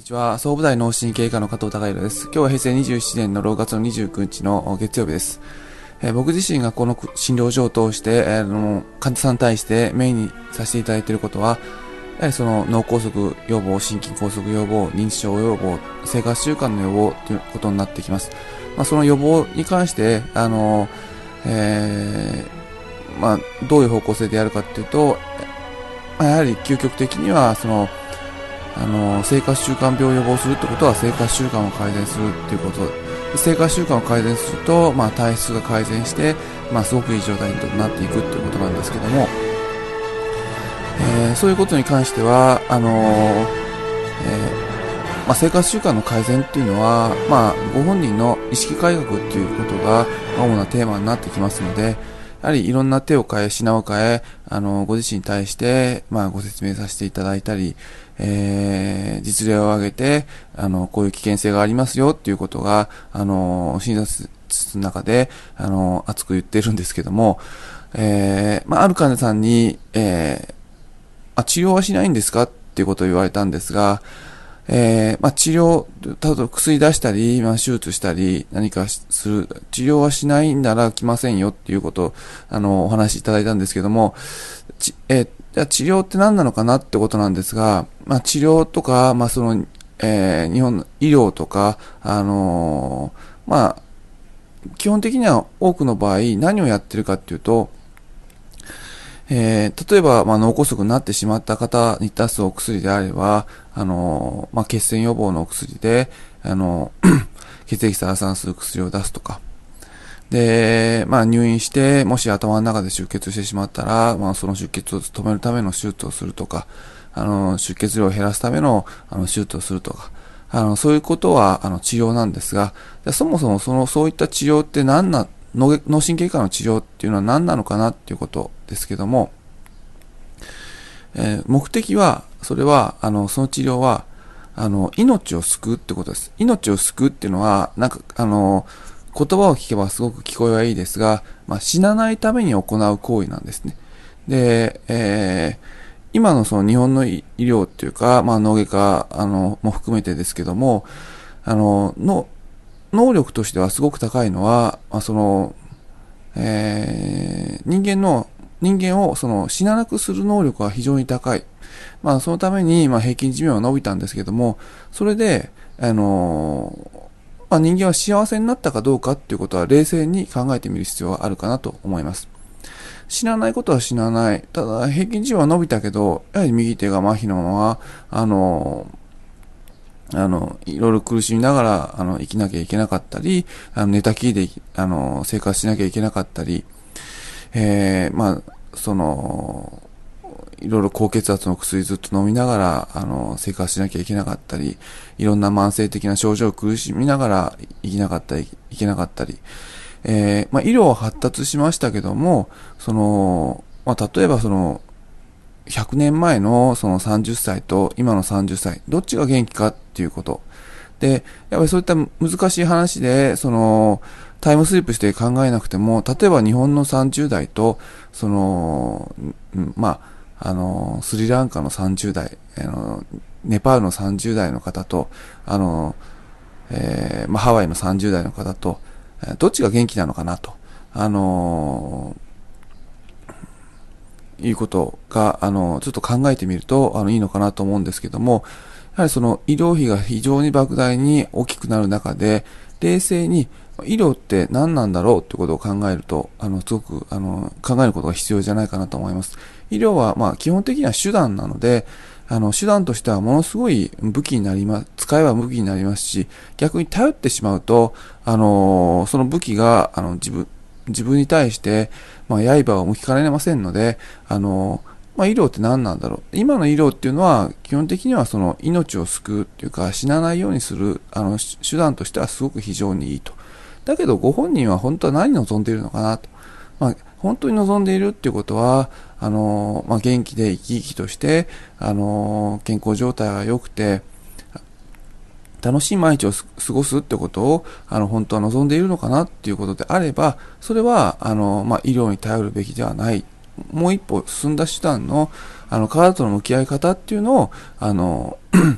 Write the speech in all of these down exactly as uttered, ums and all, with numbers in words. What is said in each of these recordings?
にちは。総務大脳神経科の加藤孝弘です。今日は平成にじゅうななねんのろくがつのにじゅうくにちの月曜日です。えー、僕自身がこの診療所を通して、えー、の患者さんに対してメインにさせていただいていることは、やはりその脳梗塞予防、心筋梗塞予防、認知症予防、生活習慣の予防ということになってきます。まあ、その予防に関して、あの、えー、まあ、どういう方向性でやるかというと、やはり究極的には、その、あの、生活習慣病を予防するってことは生活習慣を改善するっていうこと。生活習慣を改善すると、まあ、体質が改善して、まあ、すごくいい状態になっていくっていうことなんですけども、えー、そういうことに関しては、あのー、えー、まあ、生活習慣の改善っていうのは、まあ、ご本人の意識改革っていうことが主なテーマになってきますので、やはりいろんな手を変え、品を変え、あの、ご自身に対して、まあ、ご説明させていただいたり、えー、実例を挙げて、あの、こういう危険性がありますよっていうことが、あの、診察室の中で、あの、熱く言ってるんですけども、えー、まあ、ある患者さんに、えー、あ、治療はしないんですかっていうことを言われたんですが、えー、まあ、治療、例えば薬出したり、まあ、手術したり、何かする、治療はしないなら来ませんよっていうことを、あの、お話しいただいたんですけども、ちえー、じゃあ治療って何なのかなってことなんですが、まあ、治療とか、まあ、その、えー、日本の医療とか、あのー、まあ、基本的には多くの場合、何をやってるかっていうと、えー、例えば、まあ、脳梗塞になってしまった方に出すお薬であれば、あのー、まあ、血栓予防のお薬で、あのー、血液サラサラする薬を出すとか。で、まあ、入院して、もし頭の中で出血してしまったら、まあ、その出血を止めるための手術をするとか、あの、出血量を減らすための、あの、手術をするとか、あの、そういうことは、あの、治療なんですが、そもそもその、そういった治療って何な、脳脳神経科の治療っていうのは何なのかなっていうことですけども、えー、目的は、それは、あの、その治療は、あの、命を救うってことです。命を救うっていうのは、なんか、あの、言葉を聞けばすごく聞こえはいいですが、まあ、死なないために行う行為なんですね。で、えー、今のその日本の医療っていうか、まあ、脳外科、あの、も含めてですけども、あの、の、能力としてはすごく高いのは、まあ、その、えー、人間の、人間をその死ななくする能力は非常に高い。まあ、そのために、まあ、平均寿命は伸びたんですけども、それで、あのー、まあ、人間は幸せになったかどうかっていうことは冷静に考えてみる必要があるかなと思います。死なないことは死なない。ただ、平均寿命は伸びたけど、やはり右手が麻痺のまま、あのー、あの、いろいろ苦しみながら、あの、生きなきゃいけなかったり、あの、寝たきりで、あの、生活しなきゃいけなかったり、えー、まあ、その、いろいろ高血圧の薬ずっと飲みながら、あの、生活しなきゃいけなかったり、いろんな慢性的な症状を苦しみながら生きなかったり、いけなかったり、えー、まあ、医療は発達しましたけども、その、まあ、例えばその、ひゃくねんまえのそのさんじゅっさいと今のさんじゅっさい、どっちが元気かっていうこと。で、やっぱりそういった難しい話で、その、タイムスリップして考えなくても、例えば日本のさんじゅうだいと、その、まあ、あの、スリランカのさんじゅうだい、あの、ネパールのさんじゅうだいの方と、あの、えー、まあ、ハワイのさんじゅうだいの方と、どっちが元気なのかなと。あのいうことが、あの、ちょっと考えてみると、あの、いいのかなと思うんですけども、やはりその医療費が非常に莫大に大きくなる中で、冷静に医療って何なんだろうってことを考えると、あの、すごく、あの、考えることが必要じゃないかなと思います。医療は、まあ、基本的には手段なので、あの、手段としてはものすごい武器になります、使えば武器になりますし、逆に頼ってしまうと、あの、その武器が、あの、自分、自分に対して、まあ、刃を向きかねませんので、あの、まあ、医療って何なんだろう。今の医療っていうのは、基本的にはその命を救うっていうか、死なないようにする、あの、手段としてはすごく非常にいいと。だけど、ご本人は本当は何望んでいるのかなと。まあ、本当に望んでいるっていうことは、あの、まあ、元気で生き生きとして、あの、健康状態が良くて、楽しい毎日を過ごすってことを、あの、本当は望んでいるのかなっていうことであれば、それは、あの、まあ、医療に頼るべきではない。もう一歩進んだ手段の、あの、体との向き合い方っていうのを、あの、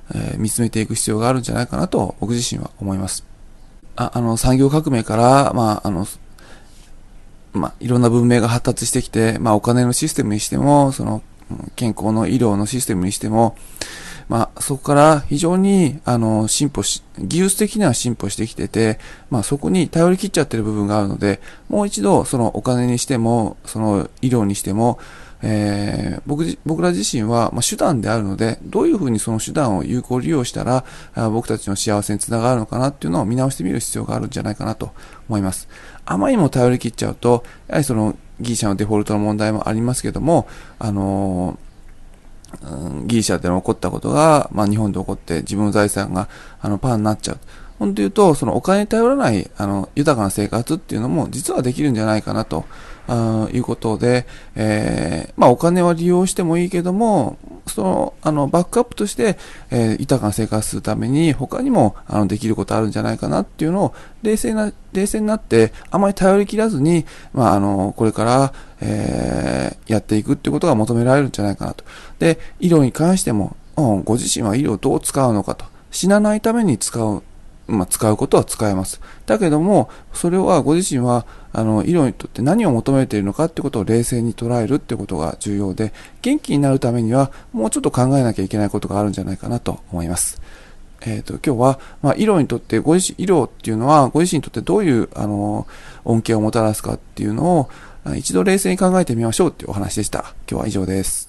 えー、見つめていく必要があるんじゃないかなと僕自身は思います。あ、あの、産業革命から、まあ、あの、まあ、いろんな文明が発達してきて、まあ、お金のシステムにしても、その、健康の医療のシステムにしても、まあ、そこから非常に、あの、進歩し、技術的には進歩してきてて、まあ、そこに頼り切っちゃってる部分があるので、もう一度、そのお金にしても、その医療にしても、えー、僕、僕ら自身は、まあ、手段であるので、どういうふうにその手段を有効利用したら、あ僕たちの幸せにつながるのかなっていうのを見直してみる必要があるんじゃないかなと思います。あまりにも頼り切っちゃうと、やはりそのギリシャのデフォルトの問題もありますけども、あのーギリシャで起こったことが、まあ、日本で起こって自分の財産があのパーになっちゃう。本当言うと、そのお金に頼らないあの豊かな生活っていうのも実はできるんじゃないかなとあいうことで、えー、まあお金は利用してもいいけども、そのあのバックアップとして、えー、豊かな生活するために他にもあのできることあるんじゃないかなっていうのを冷静な冷静になってあまり頼り切らずに、まああのこれから、えー、やっていくっていうことが求められるんじゃないかなと。で、医療に関しても、うん、ご自身は医療をどう使うのかと。死なないために使う。まあ、使うことは使えます。だけども、それはご自身は、あの、医療にとって何を求めているのかってことを冷静に捉えるってことが重要で、元気になるためには、もうちょっと考えなきゃいけないことがあるんじゃないかなと思います。えっと、今日は、まあ、医療にとって、ご自身、医療っていうのは、ご自身にとってどういう、あの、恩恵をもたらすかっていうのを、一度冷静に考えてみましょうっていうお話でした。今日は以上です。